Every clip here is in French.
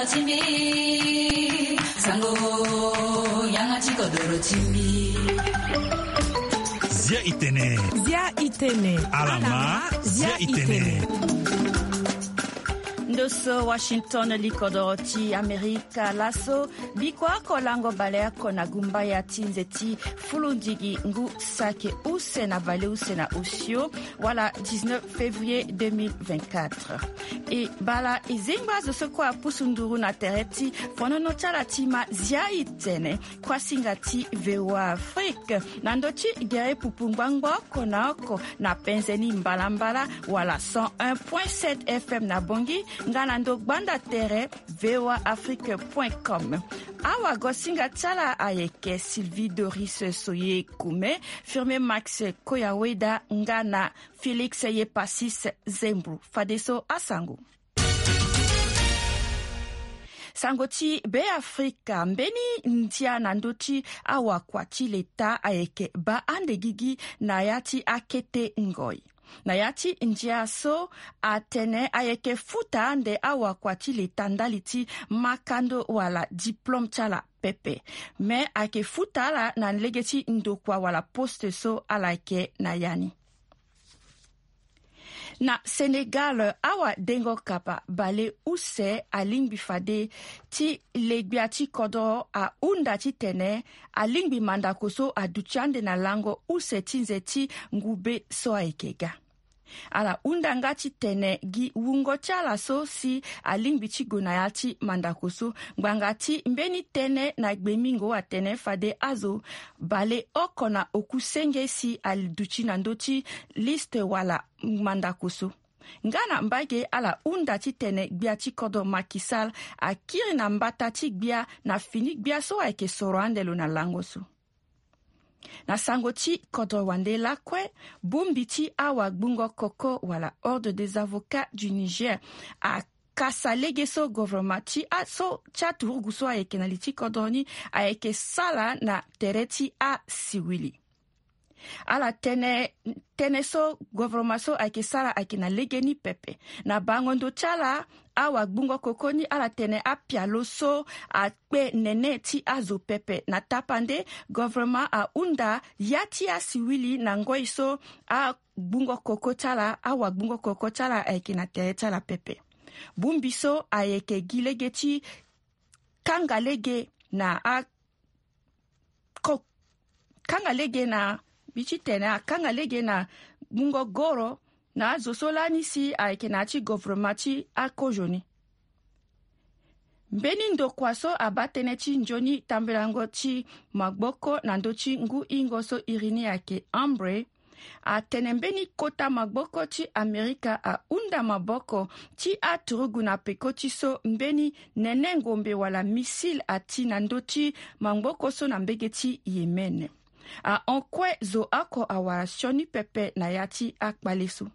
chimbi sango yanga chiko doro chimbi Zia itene alama zia itene Ndoso Washington likodoroti Amerika laso bikwako lango baleako na gumba ya tinzeti fulundigi ngu sake use na vale use na usio wala 19 février 2024 e bala izingba zoso kwa pusunduru na tereti fonono chala tima zia itene kwa singati vewa Afrique nandochi gere pupungwangwa konako na penzeni mbalambala wala 101.7 FM na bongi ngana ndo banda tere voaafrique.com awa gosinga tala ayeke Sylvie Doris Soye Kume firme Max Koyaweda ngana Felix Yepasis Zembru fadeso asango sangoti be Afrika mbeni ntia nandochi awa kwati leta ayeke ba andegigi na yati akete ngoi na yati njia so atene ayeke futa ande awa kwati le tandaliti makando wala diplôme chala pepe me ake futa la na legeti ndokwa wala poste so alake na yani na Senegal awa dengo kapa bale use alingbi fade ti legbiati kodo a unda ti tene alingbi mandakoso a duchande na lango use tinzeti ngube so aikega ala unda ngati tene gi wungo chala so si alingbi ti gonayati mandakoso ngbangati mbeni tene na gbemingo wa tene fade azo bale okona okusenge si alduchi na ndoti liste wala mandakoso ngana mbage ala unda ti tene gbia ti kodo makisal akiri na mbata ti gbia na fini gbia so ayeke soro andelo na langoso na sangoti kodo wande lakwe bumbi ti awa gbungo koko wala ordre des avocats du Niger a kasa lege so gouvernement ti so chaturugu so ayeke na li ti kodoni ayeke sala na tere ti a siwili ala tene so gouvernement so ayeke sala ayeke na lege ni pepe na bangondo chala awa gbungo kokoni ala tene apialo so akpe nene ti azo pepe na tapande gouvernement a unda yati asiwili na ngoi so a gbungo koko chala awa gbungo koko chala ayeke na tere chala pepe bumbi so ayeke gilege ti kangalege na kangalege na bichi tene a kangalege na gbungo goro na zosolani si ayeke na ti gouvernement ti akojoni mbeni ndokwa so abatene ti njoni tambelango ti magboko na ndö ti ngu hingo so irini ayeke ambre atene mbeni kota magboko ti Amerika a unda maboko ti aturugu na peko ti so mbeni nene ngombe wala missile ati na ndö ti magboko so na mbege ti Yemen a onkue zo ako awara sioni pepe na yati akpale so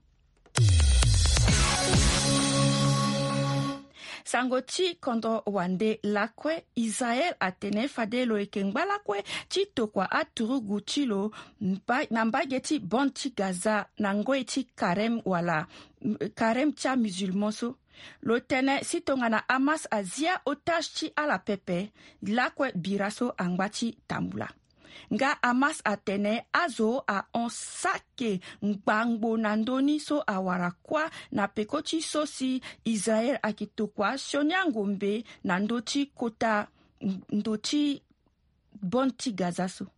sangoti kondo wande lakwe Israel atene fade lo eke ngbalakwe ti tokua aturugu ti lo na mbage ti bon ti Gaza na ngoi ti karem wala karem tia musulman so lo tene si tongana Hamas azia otage ti ala pepe lakwe bira so angba ti tambula nga Hamas atene azo a onsake ngbangbo na ndoni so awara kwa na peko ti so si Israel akitokwa sionia ngombe na ndoti kota ndoti bon ti Gaza so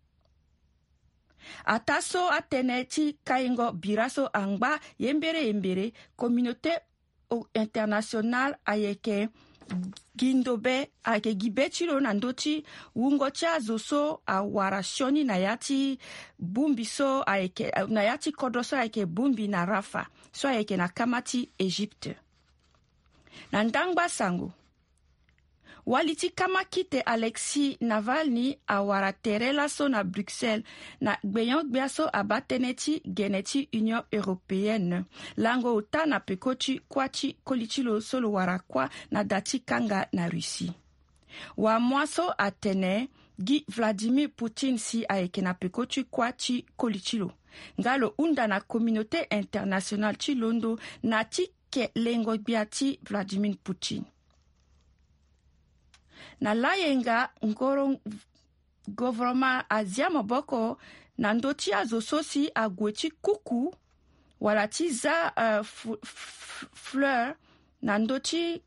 ata so atene ti kaingo bira so angba yembere communauté internationale ayeke gindobe ayeke gibe ti lo na ndö ti wungo ti azo so awara sioni na ya ti bumbi so ayeke na ya ti kodro so ayeke bumbi na Rafa so ayeke na kama ti Égypte na ndangba sango wali ti kama kite Alexei Navalny awara tere laso na Bruxelles na gbeyon so abatene ti gene ti Union Européenne lango ota na peko ti kuâ ti koli ti lo so lo wara kuâ na da ti kanga na Russie wamua so atene gi Vladimir Poutine si ayeke na peko ti kuâ ti koli ti lo nga lo unda na communauté internationale ti londo na ti ke lengo gbia ti Vladimir Poutine na layenga ngoro gouvernement azia maboko na ndoti azo sosi agwechi kuku wala ti za fleur na ndoti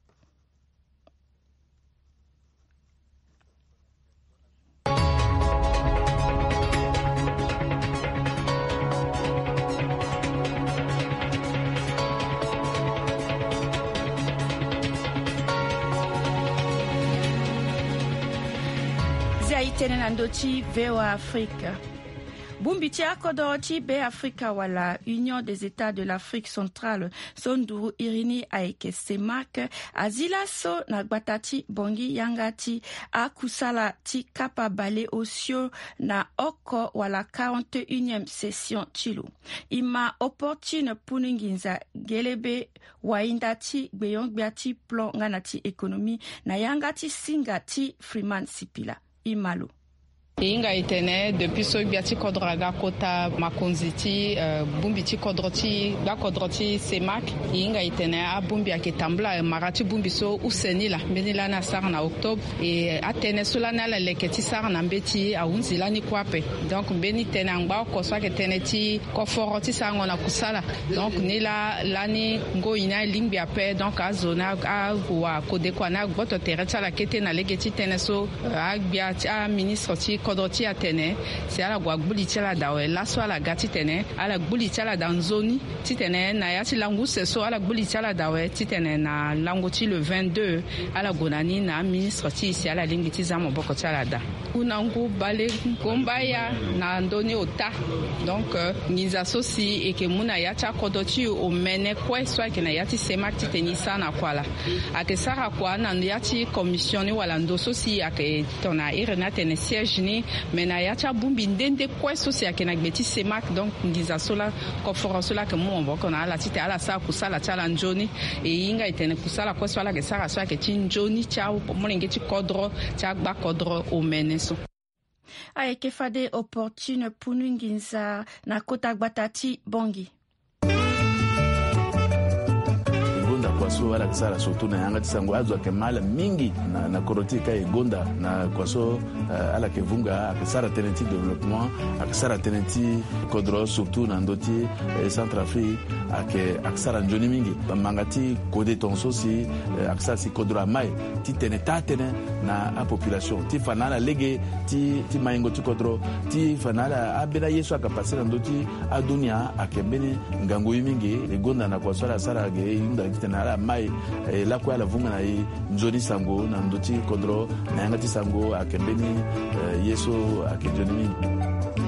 itene na ndoti VOA Afrique. Bumbiti akodo ti be Afrika wala Union des États de l'Afrique centrale sonduru irini aike semak azila so na gbatati bongi yangati akusala ti kapa bale osio na oko wala 41e session chilu. Ima opportune puninginza gelebe wainda ti gbeyongbia ti plan ngana ti ekonomi na yangati singa ti Freeman Sipila. Imalo. Inga itene depuis so biati kodraga kota makonziti bumbiti kodroti ga kodroti semak inga itene a bumbi aketambla marati bumbi so usenila benila na sar na octobre et atene solana la leketi sar na mbeti a unzila ni kwape donc beni tene ngba ko so aketene ti ko foroti sango na kusala donc nila lani ngo ina lingbi ape donc a zona a wa kodekwa na gboto tereta la kete na leketi tene so a biati a ministre ti kodroti atene c'est ala gwa gbuli tela dawe la so ala gati tene ala gbuli tela danzoni titene na yati langu seso ala gbuli tela dawe titene na langu ti le 22 ala gonani na ministre ti si ala lingi ti zamo boko tela da unangu bale gombaya na ndoni ota donc ngiza sosi eke muna yata kodoti o mene kwe so eke na yati semak titeni sana kwala ake sara kwa na yati commissioni wala ndo sosi ake tona irena tene siège ni mena yacha bumbi ndende kweso si akena gbeti semak donc ngiza sola conference la ke mo mboko na ala tite ala sa kusala chala njoni e inga itene kusala kweso ala ke sara so ake tinjoni cha molenge ti kodro cha gba kodro o meneso ayeke fade opportune punu nginza na kota gbatati bongi kwaso ala kisara surtout na yanga tisango azwa ke mala mingi na korotika e gonda na kwaso ala ke vunga akisara tenenti développement akisara tenenti kodro surtout na ndoti Centrafrique akisara njoni mingi bamangati kode tonso si akisara si kodro mai ti tene na a population ti fanala lege ti maingo ti kodro ti fanala abena yeso akapasira ndoti adunia akembeni ngangu mingi e gonda na kwaso ala sara ge inda tena mai la kwa la vunga na njoni sango na ndoti kodro na yanga ti sango akembeni yeso akenjoni mingi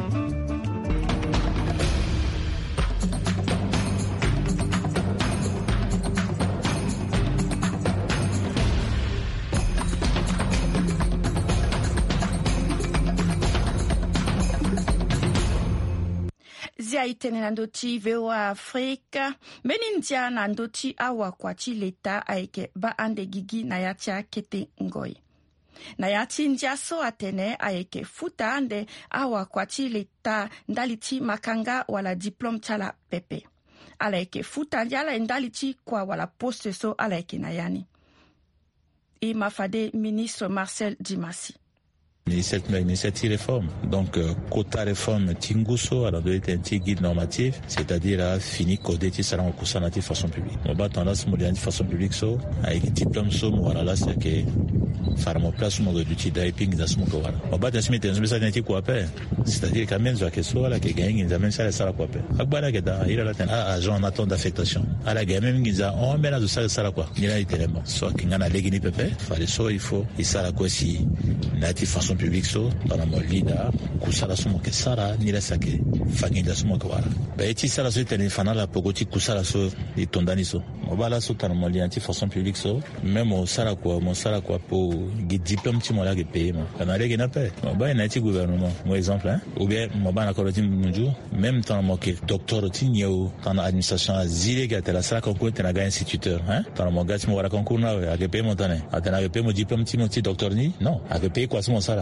itene na ndoti VOA Afrika meni ndia na ndoti awa kwa ti leta aike ba ande gigi na yatia kete ngoi na yati ndia so atene aike futa ande awa kwa ti leta ndali ti makanga wala diplôme tala pepe ala eke futa ndia ala ndali ti kwa wala poste so ala eke na yani e mafade ministre Marcel Dimasi Ministère réforme. Donc, quota réforme Tinguso, alors doit être un petit guide normatif, c'est-à-dire fini codé qui sera en courant de façon publique. On va tendance à de façon publique, so, avec diplôme, so, voilà, là, c'est que, faire mon place, mon duty diving, dans ce moment, voilà. On va t'assumer, t'es un peu ça, n'était quoi, c'est-à-dire quand même, que soit, là, que gagne, ils amènent ça, ça, quoi, Akbala, que dans, il a la agent en attente d'affectation. À la gamme, ils ont, on met là, de ça, quoi. Il a été élément. Soit qu'il y en a légui, pépé, fallait so, il faut, et ça, la quoi, si, native façon publique, so, dans la molida, kusala sumo ke sara, ni la sake, faginda sumo ke wara. Ba eti sara so itani fana la pogoti kusala so, itondani so. Mobala so tan moli anti façon publique so, même au sara quoi pour diplôme ti mola ke paye ma. Kana legi na paye. Mobala na ti gouvernement, mon exemple hein. Ou bien mobala ko ti munju, même temps mo ke docteur ti nyeo, tan administration azile ke tela sara concours tena ga instituteur hein. Tan mo gati mo wara concours na a ke paye mo tane. A tena ke paye mo diplôme ti mo ti docteur ni? Non, a ke paye quoi so mo sara.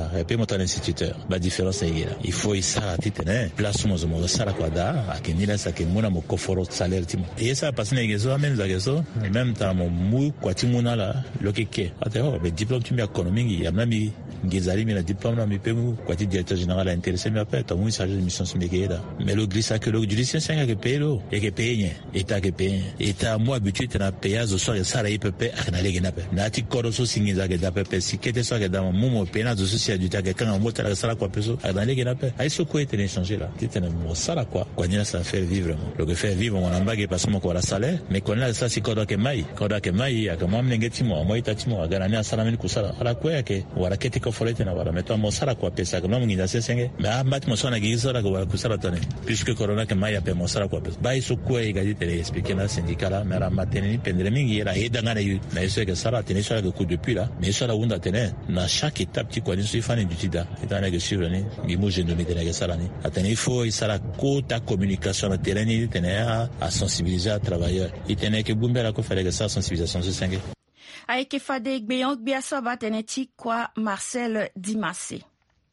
sara pe mo tan instituteur ba différence yera il faut isa titene place mo zo sara kwa da akenila sa ke mona mo koforo salaire timo et ça passe na gezo amen za gezo même temps mo mu kwa timuna la lokeke atero be diplôme tu mi économique ya mami ngezali mi na diplôme na mi pe mu kwa ti directeur général intéressé mi après to mu chargé de mission smegera mais le glissa que le judiciaire c'est que pelo et que paye état que paye état moi habitué na payer zo so sara ipepe akana lege na pe na ti koro so singiza ke da pepe si kete so ke da mo pena zo so si adjuta ke kan mo tala sara kwa peso akana lege na pe ai so ko était échanger là titene mo sara kwa ni ça fait vivre le que fait vivre on amba ke parce mo ko la salaire mais qu'on a ça si kodo ke mai akama mnengeti mo ita mo agana ni asara mini kusala ala kwa ke wala kete ko folete na wala meto mo sara kwa pesa kama mwinga sesenge mais abat mo sona giza la ko kusala tane puisque corona ke mai ape mo sara kwa pesa ba iso ko e gadi tele expliquer na syndicat mais la mateni pendere mingi era edanga na yu na iso ke sara tene so la coup depuis là mais so la unda tene na chaque étape ti ko ni so ifani dutida etana ke suivre ni ngimo jendo mi tene ke sara ni atene il faut isara kota communication na terrain ni tene à sensibiliser les travailleurs itene ke bumbera ko fere ke sa sensibilisation so senge aike fade gbeyon gbiaso ba tene ti kwa Marcel Dimassé.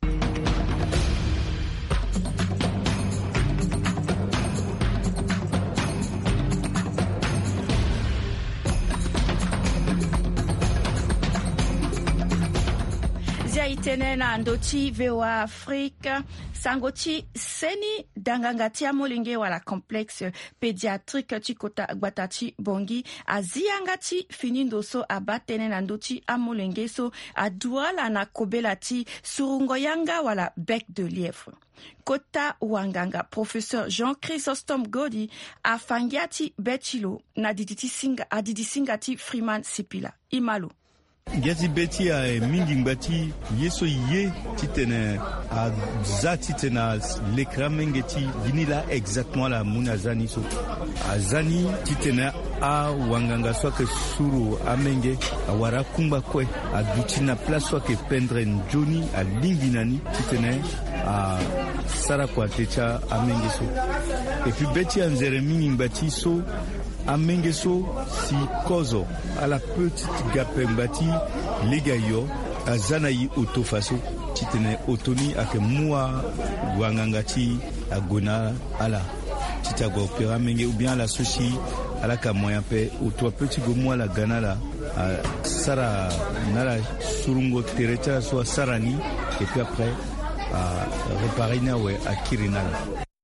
Itene na ndoti VOA Afrique sangoti seni dangangati amolinge wala complexe pédiatrique chikota gbatati bongi aziangati finindo so abatene na ndoti amolinge so aduala na kobelati surungo yanga wala bec de lièvre. Kota wanganga professeur Jean Chrysostome Godi afangiati betilo na adidi singati Freeman Sipila Imalo. Gazi beti a mingi mbati yeso ye titene a za titena l'écran mengeti vinila exactement la munazani so azani titena a wanganga so ke suru amenge a wara kumba kwe a dutina place so ke pendre njoni a linginani titene a sara kwa techa amenge so et puis beti anzere mingi mbati so Amengeso si kozo à la petite gapembati legayo azanayi autofaso titene otoni ake mua wangangati agona ala titago opera menge ou bien la sushi ala ka moyen pe auto petit go moi la gana la sara nala surungo terecha so sarani et puis après réparer na we akirinala.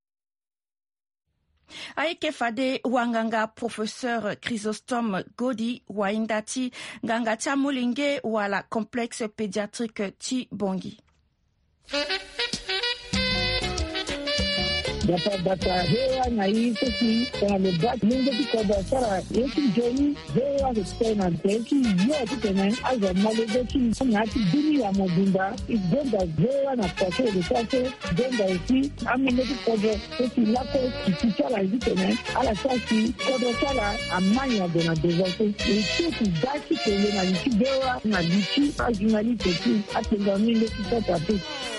Aike fade wanganga professeur Chrysostome Godi waindati ngangati amolinge wala complexe pédiatrique ti bongi. Data hewa na hii sisi kwa lebat mungu tikoda sara yeki joni hewa histena teki yote tena aza malegeti ngati dini ya mobimba igonda hewa na pase de pase gonda isi amene tikoda sisi lako kichara hizi tena ala sasi kodo sala amanya dona devote isi daki tele na liki hewa na liki ajunali teki atenga mingi tikoda tu.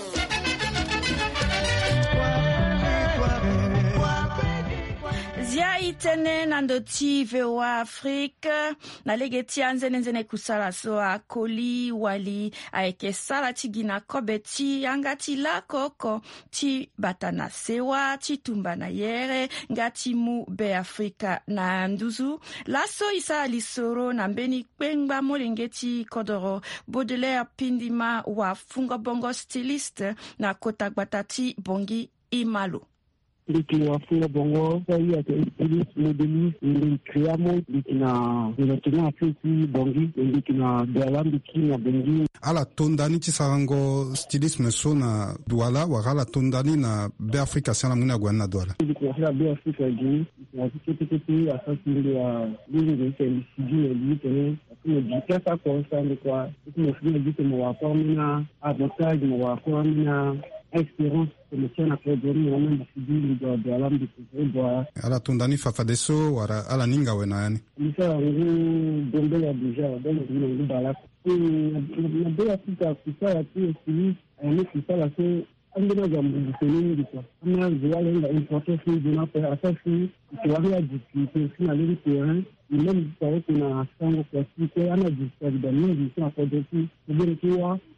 Zia itene nandoti VOA Afrique na legeti nzene kusala so akoli wali aeke sala tigina kobeti angati la koko ti batana sewa ti tumba na yere ngati mu be Afrika na nduzu laso isa lisoro na mbeni kpengba molengeti kodoro Baudelaire pindima wa funga bongo styliste na kota gbatati bongi Imalo. Likiwafunga bongo sai ati modeli likiamo likina afiki bongi likina dalambi kina bongi ala tondani ti sarango stylisme so na douala wala tondani na be Afrika sana muna gwana douala likina be Afrika gi na tikiti asasi ya lingi ke sigi litene ni dikasa constant kwa ni fini dit mo wa formina avantage mo wa formina expérience commission na prédoni na mimi sidi de alam de doa ala tondani fafadeso wala ala ninga wena yani misa ngi bombe ya deja donc ngi bala na be Afrika kusa tu sidi ni kusa la so angina za mbuseni kwa ama ziwale nda importation dina pa asasi kiwali discuter na le terrain même ça kuna sango kwa siku ana discuter da mingi sana kwa desi ndio kwa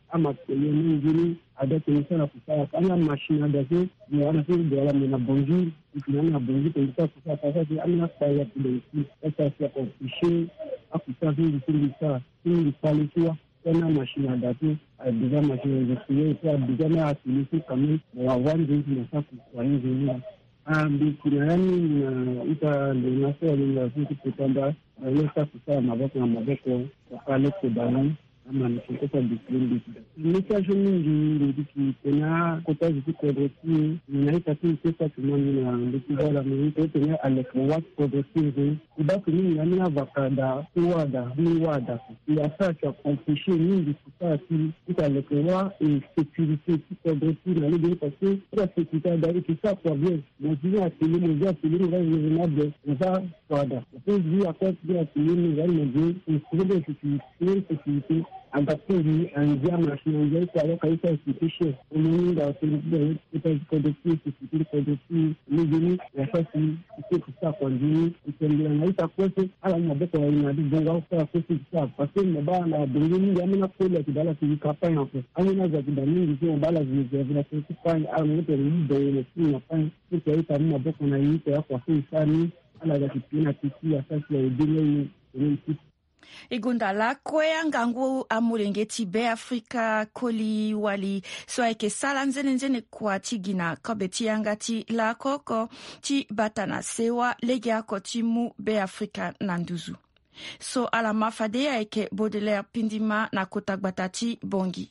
ama kwenye ada kunisana kusaya kama mashina dazo ni wana sisi dola na bonjour tunaona bonjour kwa kusaya sasa amna saya kidogo sasa kwa kufishi akusa vingi sana ni quality na mashina dazo adiza mashina dazo kwa adiza na asili kama wa wanzi tunataka kwa hiyo Bikinani na ita ndio na sisi kutamba lesa kusaya maboko na maboko kwa pale kubani ama nikikosa discipline message mingi ndiki tena kota zikodoti ninaita tu pesa kimani na ndiki wala mimi tena alikuwa kodoti kubaki mimi na vakada kuwada ni wada ya sasa competition mingi kusati italekuwa security kodoti na ndio parce que security dari kisa kwa bien mzima asili raisonnable za wada puis à cause de asili raisonnable security ambapo anzia mashine yetu ya kaisa institution unaenda kwenye kodoti ni ya sasa kusika kwa njini kutembea na itakwese ala mabeko ya inadonga kwa kusika parce mbana bingini yamna kule kidala kikapa hapo amina za kidamini sio bala zile kusifanya au mtu ndio ile fanya kitu ita mabeko na yito ya kwa sani ala za kipina kisia sasa ya dunia ni Igunda la kwea ngangu amulengeti be Afrika koli wali soaike sala nzene kwa tigina kabeti yangati la koko ti batana sewa lege ako timu be Afrika nanduzu. So ala mafade ya eke Baudelaire pindima na kotakbatati bongi.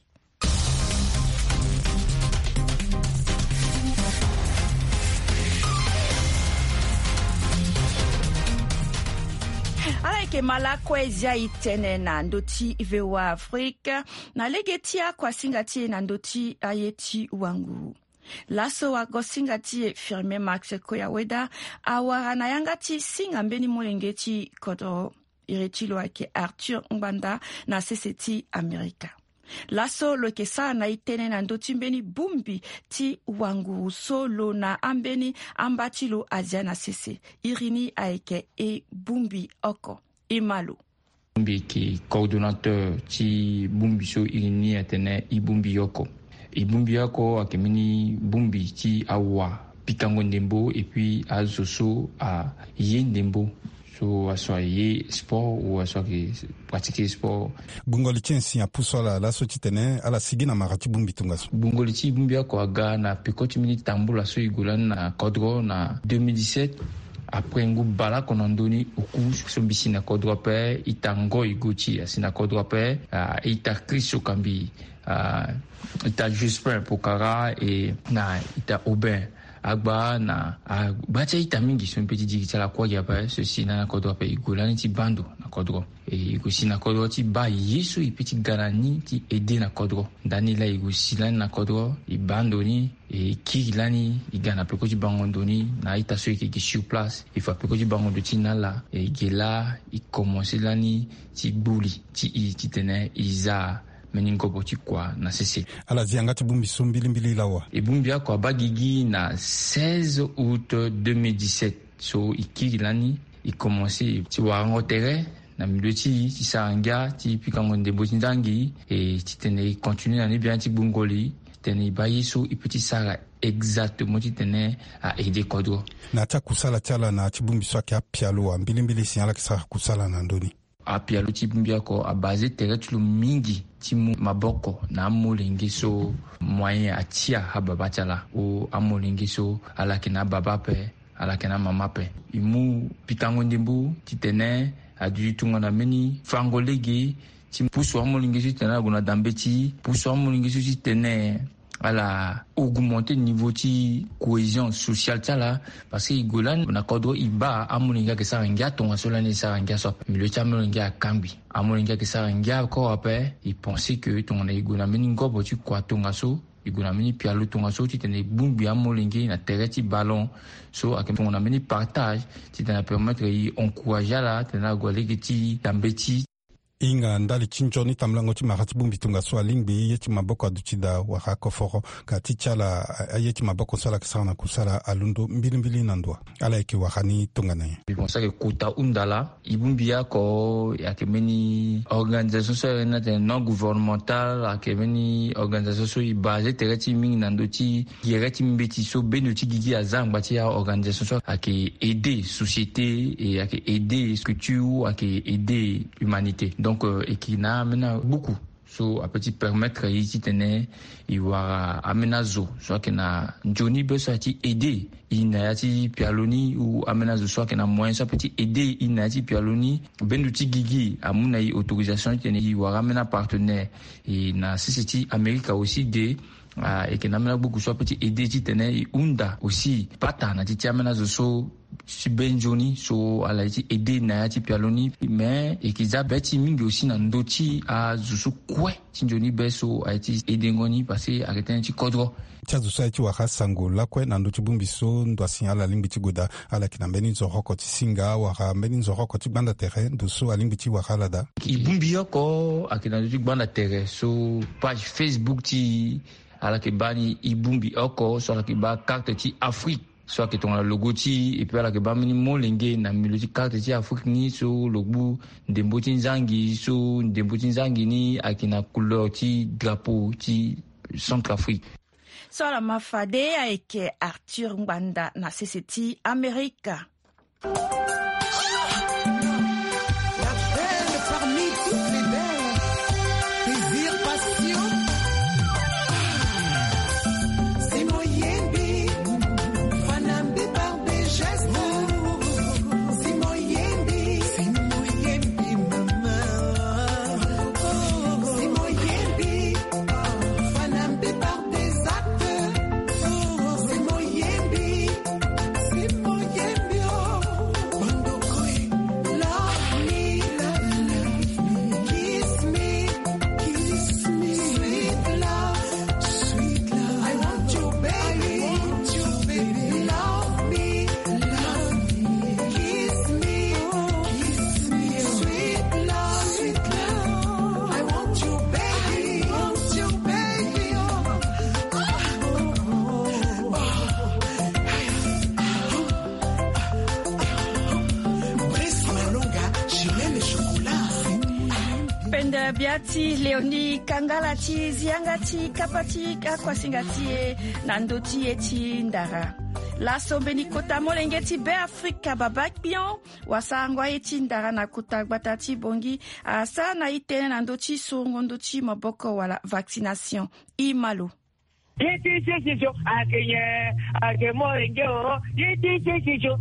Alaike mala kwezia itene na ndoti vewa Afrika na legetia kwa singati na ndoti ayeti wangu. Laso wago singati firme Max Koyaweda awarana yangati singambeni mulengeti kodo iretilo ake Arthur Mbanda na CCT Amerika. Laso loke sana itene na ndoti mbeni bumbi ti wangu solo na ambeni ambatilo Aziana sese irini aike e bumbi oko imalo bumbi ki coordinateur ti bumbi so irini atene i bumbi yoko akemini bumbi ti awa pikango ndembo et puis azoso a yendembo so aswaye sport ou aswaye pratiquer sport bungoli chensi ya pusola la so titene ala sigina marati bumbi tungaso bungoli ti bumbi ko aga na pekoti mini tambula so igulan na kodro na 2017 après ngu bala konandoni oku so bisina kodro pe itango iguchi asina kodro pe ita kristo kambi ita Jusper Pokara et na ita Aubin agba na bacha ita mingi so petit digita la kwa ya pa ceci na kodro pe igulani ti bando na kodro e igusi na kodro ti ba yesu i petit garani ti aider na kodro dani la igusi la na kodro i bando ni e kilani igana pe ko ti bangondoni na ita so ki sur place il faut pe ko ti bangondo ti na la e gela i commencer lani ti buli ti tene iza meningo boti kwa na sese ala ziangati bumbi so mbili lawa e bumbi akwa bagigi na 16 août 2017 so ikilani i commencer ti warango terrain na milieu ti saranga ti pikango ndembo ti ndangi e ti tene continue na ni bien ti bungoli tene bayi so i petit sara exactement ti tene a aider kodro na ta kusala tala na ti bumbi so ka pialo mbili siala kisa kusala na ndoni apialo ti bumbi ako a basé terrain ti lo mingi ti maboko na amolenge so moyen atia hababa tala o amolenge so alake na baba pe alake na mama pe imu pitango ndembu ti tene adu tunga na meni fangolege ti puso amolenge so tene aguna dambe ti puso amolenge so ti tene ala augmenter niveau ti cohésion sociale tala parce que igolan na kodro iba amulinga ke sarangia tonga sola ni sarangia so milieu ti amulinga kambi amulinga ke sarangia ko ape il pensait que tonga na igona meni ngobo ti kwa tonga so igona meni pialo tonga so ti tene bumbi amulinga na terrain ti ballon so akem tonga na meni partage ti tene permettre i encourager la tene agolege ti dambe ti inga ndali chinjoni tamlango chi makati bumbi tunga so alingbi yeti maboko aduchida wahako foro kati chala yeti maboko sala kisana kusala alundo mbili nandwa ala eki wahani tunga naye biponsa ke kuta undala ibumbi yako yakemeni organisation so non gouvernemental akemeni organisation so ibase tereti mingi nandoti yereti mbeti so benuti gigi azangba ti ya organisation so ake aider société et ake aider culture ake aider humanité. Donc, et qui n'a amené beaucoup. So, à petit permettre ici tenir, il va amener zo. Soit qu'il a Johnny besoin aider. Il n'a pas pialoni ou amener zo. Soit qu'il a moyen, soit petit aider. Il n'a pas pialoni. Ben d'outil gigi, à mon avis, autorisation, il va ramener un partenaire. Et na société Amérique aussi des et qui n'a pas beaucoup. Soit petit aider, il tenait unda aussi. Pata, n'a dit amener zo so. Si ben Johnny so ala iti aider na ati pialoni mais et qu'ils a beti mingi aussi na ndoti a zusu kwe ti Johnny beso a iti aider ngoni parce arrêter ti kodro chazu sa iti waka sango lakwe na ndoti bumbi so ndo signala limbi ti goda ala kinambeni zo hoko ti singa waka mbeni zo hoko ti banda terrain do so alimbi ti waka lada ibumbi yoko akina ndoti banda terrain so page Facebook ti ala ke bani ibumbi yoko so ala ke ba carte ti Afrique soit que ton logo ti et puis ala ke ba mini molenge na miloti carte ti Afrique ni so logo ndembo ti nzangi so ndembo ti nzangi ni akina couleur ti drapeau ti Centrafrique. So la mafade avec Arthur Mbanda na CCT America. Biati Leoni Kangalati Ziangati Kapati Akwasingati Nandoti eti Ndara La sombeni kota molengeti be Afrika babak bion wasangwa eti Ndara na kota batati bongi asa na itene nandoti songondoti maboko wala vaccination imalo Yeti chicho akenye akemorengeo yeti chicho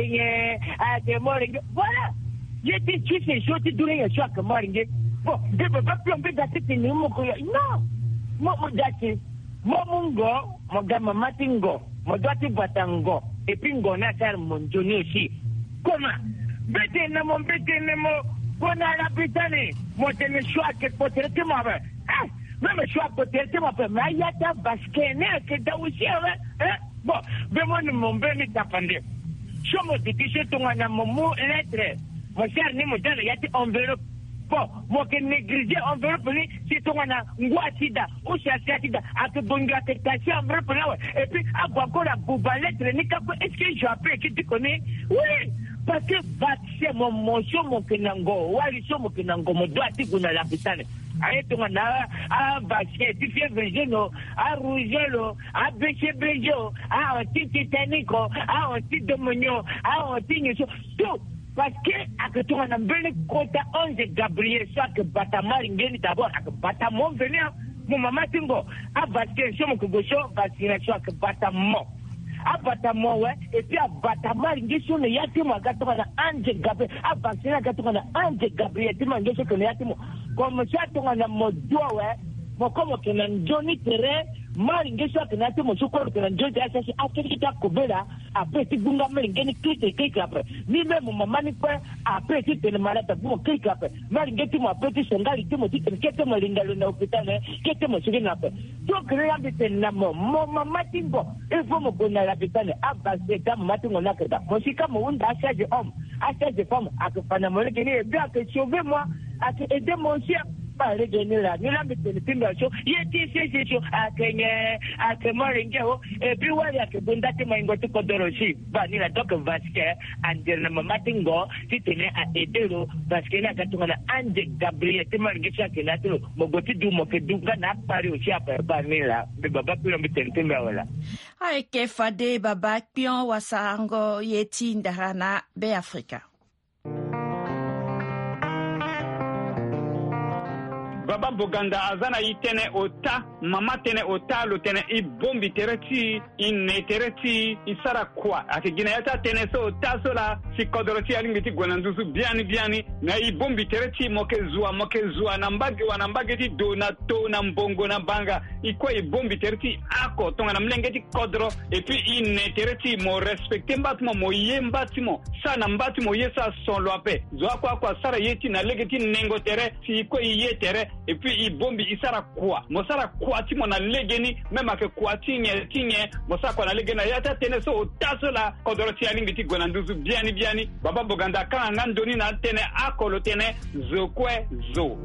akenye voilà yeti chicho ti durenga chwa kamorenge bon de ba plombe dati ni mo ko no mo dati mo mungo mo gama matingo mo dati batango et puis ngona kar monjoni aussi comment bete na mo kona la bitane mo tene choix que peut-être que moi même choix peut-être moi mais ya ta baskene que da aussi bon be mo mon beni tapande chomo dikishe tongana mo lettre mo cher ni mo dale ya ti enveloppe bon mo ke négliger enveloppe ni si tongana ngwatida ou chasida akebonga tektachi enveloppe là et puis agwa la buba lettre ni kako est-ce que je appelle que tu connais oui parce que vaccin mon motion mon kenango wali so mon kenango mo doit ti kuna la bitane aye tongana a vaccin ti fièvre jaune a rougeole a BCBjo a anti-tétanique a anti-demonio a anti-nyeso tout parce que akatoka na mbele kota 11 Gabriel chaque batamari ngeni d'abord ak batamo venir mon maman tingo a vaccination mon kogosho vaccination ak batamo a batamo ouais et puis a batamari ngeso ne yatimo akatoka na 11 Gabriel a vacciner akatoka na 11 Gabriel timo ngeso ke ne yatimo comme ça tonga na modo ouais mo comme que na Johnny Terre mari ngeso akanate mo sokolo ke na Johnny asasi akiki kobela après ti gunga mari ngeni kite après ni même maman ni quoi après ti tene malata bon kite après mari ngeti mo après ti sengali ti mo ti kete mo lingalo na hôpital kete mo sigi na après donc rien de tene mo maman timbo il faut mo bona la hôpital abase kam matingo na keda mo sika mo unda asage homme asage femme akafanya mo ngeni bien que sauver moi aider mon chien. Pas revenir là, nous l'avons fait une filmation, il était fait à Kenya, à Kemoringeo, et puis ouais, il y a que Bondate Mangoto Kodoroshi, Bani la doc Vasquez, Andel Mamatingo, si tenait à aider Vasquez, la Katuna, Ande Gabriel, Temargisha, Kenato, Mogoti du Mokedunga, n'a pas réussi à faire Banila, mais Baba Pulomitentimawala. Aike Fade Baba Pion Wasango Yeti Ndarana Be Africa. Baba Boganda azana itene ota mama tene ota lo tene I bombi tereti ne tereti isara kwa akigina yata tene so ota sola si kodoroti alingiti gwanandusu biani na I bombi tereti moke zua nambage ti donato na mbongo na banga ikwa I bombi tereti ako tonga na mlengeti kodro et puis ne tereti mo respecte mbatimo mo yembatimo sa na mbatimo yesa son loape zwa kwa sara yeti na legeti nengo tere si ikwa ye tere et puis I bombi isara kwa mosara kwa ti mona legeni même ake kwa tinye mosara kwa na legena yata tene so tasola kodoroti alingiti gwanandusu biani Baba Boganda kanga ndoni na tene akolo tene zokwe zo.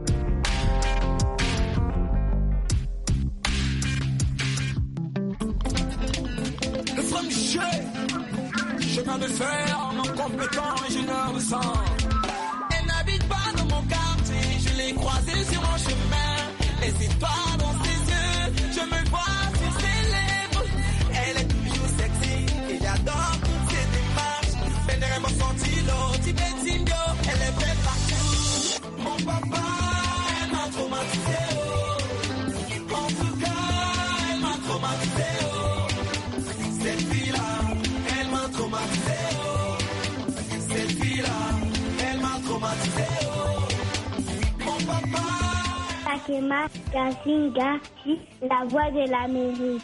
Le franchir, chemin de fer, mon compétent ingénieur de sang. Elle n'habite pas dans mon quartier, je l'ai croisée sur mon chemin. Les étoiles dans ses yeux, je me vois sur ses lèvres. Elle est toujours sexy et j'adore toutes ses démarches. Pendere mon sentilo, Tibet-Imbio, elle est belle partout. Mon papa, elle m'a traumatisé. En tout cas, elle m'a traumatisé. Cette fille-là, elle m'a traumatisé. Cette fille-là, elle m'a traumatisé. Mon papa. Takema Kasinga, la voix de l'Amérique.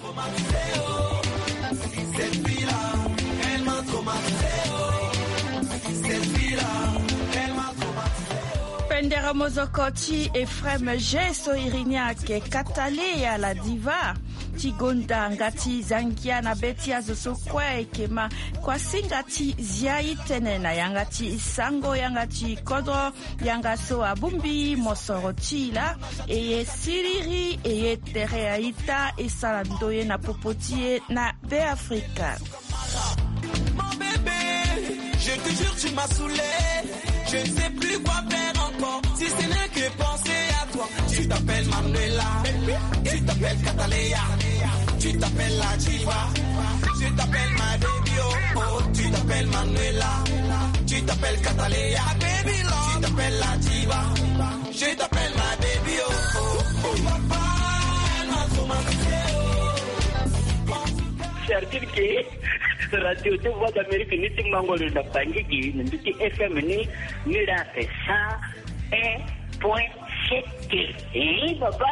Cette fille-là, elle m'a traumatisé. Cette fille-là, elle m'a traumatisé. Pendera Mozokoti et Frem Geso Irinia ke Katale à la diva. Tigonda ngati zangia na beti azoso kwa ekema kwa singati ziai tenena yangati sango yangati kodro yangaso abumbi mosorotila eye siriri eye tereaita e salandoye na popotie na Be Africa. Mon bébé, je te jure tu m'as saoulé. Je ne sais plus quoi faire encore, si ce n'est que penser à toi. Tu t'appelles Manuela, tu t'appelles Catalea, tu t'appelles la diva, je t'appelle ma baby oh, tu t'appelles Manuela, tu t'appelles Catalea, baby love, tu t'appelles la diva, je t'appelle ma baby oh, papa, elle m'a traumatisé C'est-à-dire que Radio de Voix d'Amérique ni ti mangolo na bangiki ni ti FM ni la fait ça 1.7 papa.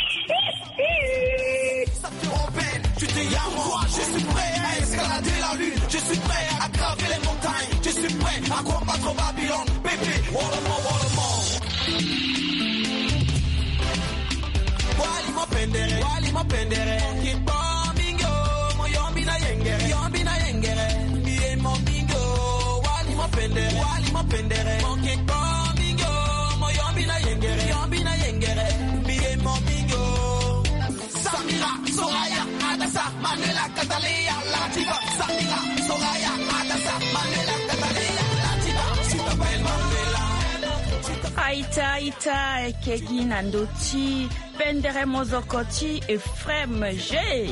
Tu te yames, moi je suis prêt à escalader la lune, je suis prêt à graver les montagnes, je suis prêt à combattre Babylone, bébé, Wallamo. Wali mo pendere, kipo bingo, mo yombi na yengere, biye mo bingo, wali mo pendere, mo kipo bingo, mo yombi na yengere, biye mo bingo. Samira, Soraya, Adassa, Manuela, Catalea, la diva. Samira, Soraya, Adassa, Manuela, Catalea, la diva. Tu t'appelles Manuela. Aïta Kegina Ndoti Pendere Mozokoti et Frem G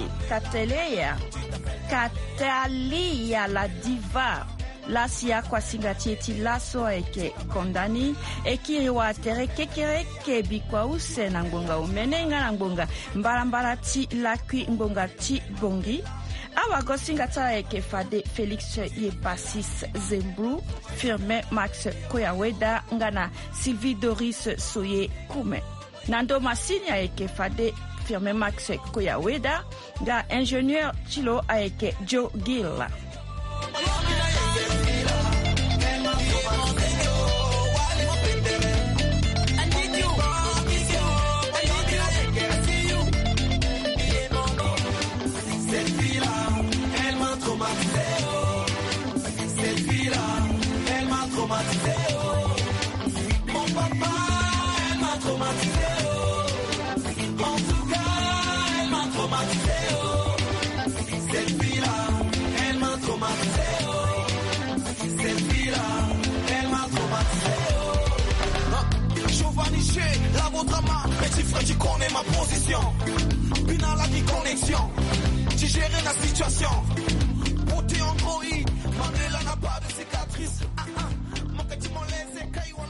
Catalea la diva Lasia kwa singati eti laso eke kondani ekiriwa tere kekere kebi kwa use na ngonga umenenga na ngonga mbala ti lakwi ngonga ti bongi awa gosingata eke Fade Félix Yepasis Zembru Firmin Max Koyaweda ngana Sylvie Doris Soye Kume Nando Masini eke Fade Firmin Max Koyaweda nga ingénieur Chilo eke Joe Gill. Mon papa gestion. J'ai géré la situation.